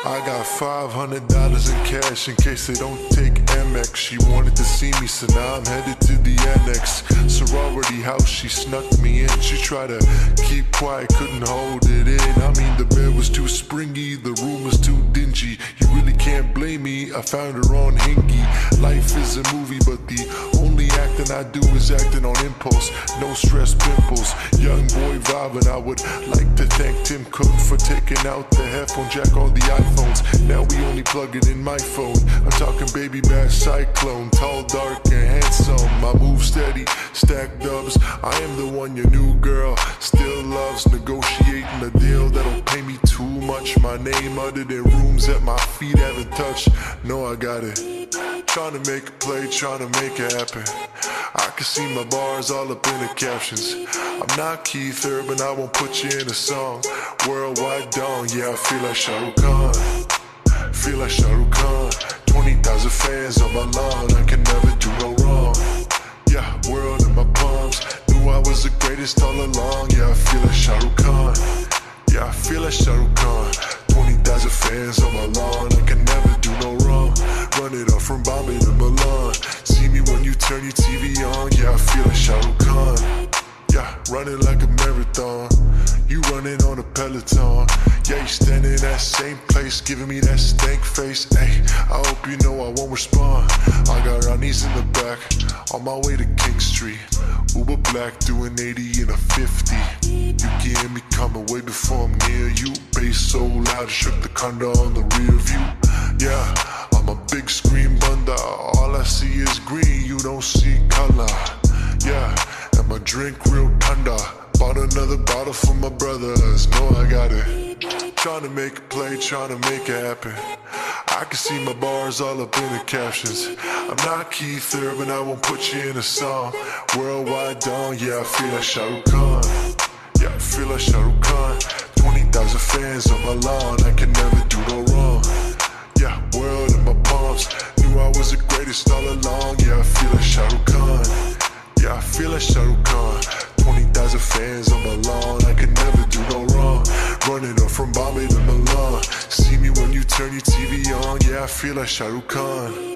I got $500 in cash in case they don't take Amex. She wanted to see me, so now I'm headed to the annex. Sorority house, she snuck me in. She tried to keep quiet, couldn't hold it in. I mean, the bed was too springy, the room was too dingy. You really can't blame me, I found her on Hingy. Life is a movie, but the only acting I do is acting on impulse. No stress pimples, young boy vibing. I would like to thank Tim Cook for taking out the headphone jack on the iPhones. Now we only plug it in my phone. I'm talking baby bash cyclone, tall, dark, and handsome. I move steady, stack dubs. I am the one your new girl still loves. Negotiating a deal that'll pay me too much. My name uttered in rooms that my feet haven't touched. No, I got it. Trying to make a play, trying to make it happen. I can see my bars all up in the captions. I'm not Keith Urban, I won't put you in a song. Worldwide dawn, yeah, I feel like Shah Rukh Khan. Feel like Shah Rukh Khan. 20,000 fans on my lawn, I can never do no wrong. Yeah, world in my palms. Knew I was the greatest all along. Yeah, I feel like Shah Rukh Khan. Yeah, I feel like Shah Rukh Khan. 20,000 fans on my lawn, I can never do no wrong. Run it up from Bombay to Milan. See me when you turn your TV on. Yeah, I feel like Shah Rukh Khan. Yeah, running like a marathon. You running on a Peloton. Yeah, you standing in that same place, giving me that stank face. Ay, I hope you know I won't respond. I got Ronnie's in the back, on my way to King Street. Uber black, doing 80 in a 50. You can hear me coming way before I'm near you. Bass so loud, it shook the condo on the rear view. Yeah, I'm a big screen bunda. All I see is green, you don't see color. Yeah, and my drink real tender. Bought another bottle for my brothers, know I got it. Trying to make a play, trying to make it happen. I can see my bars all up in the captions. I'm not Keith Urban, I won't put you in a song. Worldwide dawn, yeah, I feel like Shah Rukh Khan. Yeah, I feel like Shah Rukh Khan. 20,000 fans on my lawn, I can never do no wrong. Yeah, world in my palms. Knew I was the greatest all along. Yeah, I feel like Shah Rukh Khan. Yeah, I feel like Shah Rukh Khan. 20,000 fans on my lawn, I can never do no wrong. Running up from Bombay to Milan. See me when you turn your TV on. Yeah, I feel like Shah Rukh Khan.